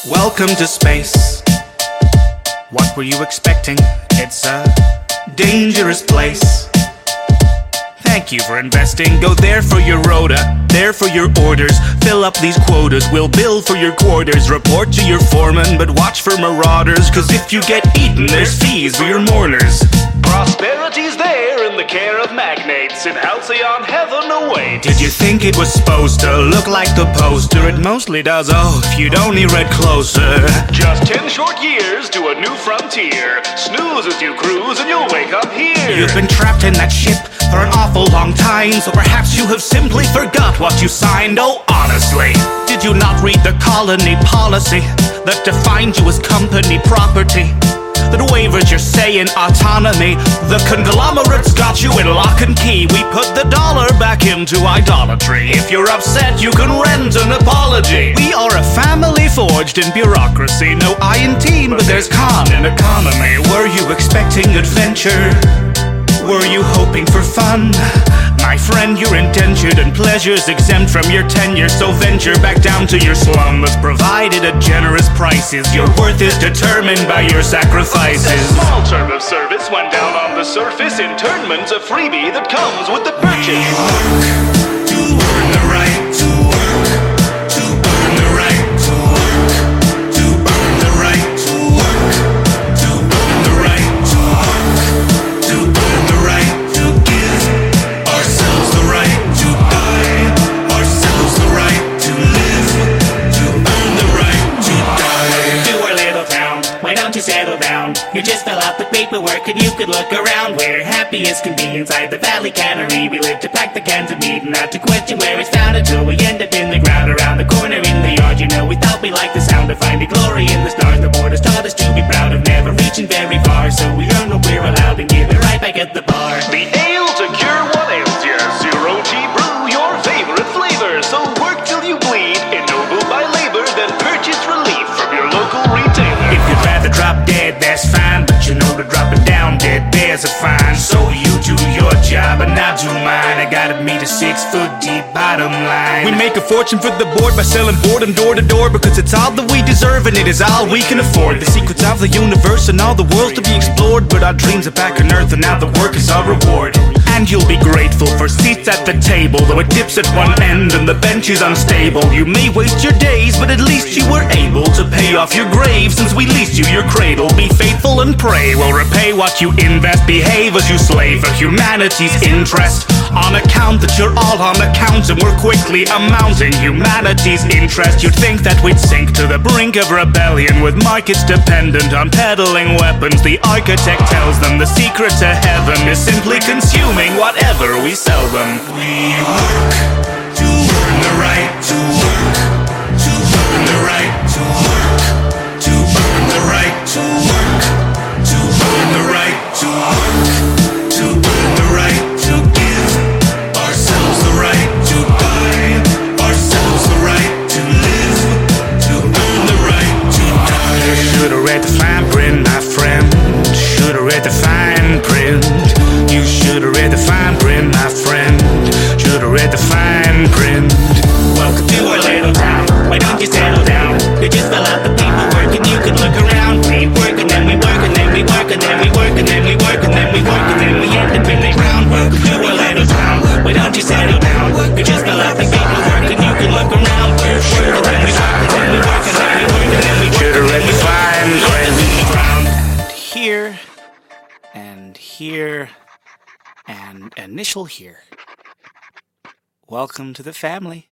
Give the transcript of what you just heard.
Welcome to space. What were you expecting? It's a dangerous place. Thank you for investing. Go there for your rota, there for your orders. Fill up these quotas, we'll bill for your quarters. Report to your foreman, but watch for marauders. Cause if you get eaten, there's fees for your mourners. Prosperity's there in the care of magnates. In halcyon heaven awaits. Did you think it was supposed to look like the poster? It mostly does, oh, if you'd only read closer. Just 10 short years to a new frontier. Snooze as you cruise and you'll wake up here. You've been trapped in that ship for an awful long time, so perhaps you have simply forgot what you signed. Oh, honestly, did you not read the colony policy that defined you as company property? That waivers your say in autonomy. The conglomerates got you in lock and key. We put the dollar back into idolatry. If you're upset, you can rent an apology. We are a family forged in bureaucracy. No I in team, but there's con in economy. Were you expecting adventure? Were you hoping for fun? My friend, you're indentured and pleasure's exempt from your tenure. So venture back down to your slum that's provided at generous prices. Your worth is determined by your sacrifices. A small term of service went down on the surface. Internment's a freebie that comes with the purchase. We work to earn the right to work, to earn the right to work, to earn the right to work, to earn the right to work, to earn the right to give ourselves the right to die, ourselves the right to live, to earn the right to die. To our little town, why don't you settle down? You just fill out the paperwork and you could look around. We're happy as can be inside the Valley Cannery. We live to pack the cans of meat and not to question where it's found until we end up in the ground around the corner in the yard. You know, we thought we liked the sound of finding glory in the stars. The borders taught us to be proud of never reaching very far. So we earn what we're allowed and give it right back at the bar. The ale to cure what ails you. Zero G brew, your favorite flavor. So work till you bleed, ennobled by labor. Then purchase relief from your local retailer. If you'd rather drop dead, that's fine. But you know that dropping down dead bears a fine. So you do your job and I do mine. I gotta meet a 6-foot deep bottom line. We make a fortune for the board by selling boredom door to door. Because it's all that we deserve and it is all we can afford. The secrets of the universe and all the worlds to be explored. But our dreams are back on earth and now the work is our reward. And you'll be grateful for seats at the table, though it dips at one end and the bench is unstable. You may waste your days, but at least you were able to pay off your grave since we leased you your cradle. Be faithful and pray we'll repay what you invest. Behave as you slave for humanity's interest. On account that you're all on account and we're quickly amounting humanity's interest. You'd think that we'd sink to the brink of rebellion with markets dependent on peddling weapons. The architect tells them the secret to heaven is simply consuming whatever we sell them. We work to earn the right to work, to earn the right to work, to earn the right to work, to earn the right to work, to earn the right to give ourselves the right to die, ourselves the right to live, to earn the right to die. You should have read the fine print, my friend. Should have read the fine print. You should have read the fine print, my friend. Should have read the fine print. Welcome to our little town, why don't you settle down? You just fill out the paperwork and you can look around. We work and then we work and then we work and then we work and then we work and then we work and then we end up in the ground. Welcome to our little town, why don't you settle down? You just fill out the paperwork and you can look around. We work and then we work and then we work and then we work and then we work. Should have read the fine print. And Here and here and initial here. Welcome to the family.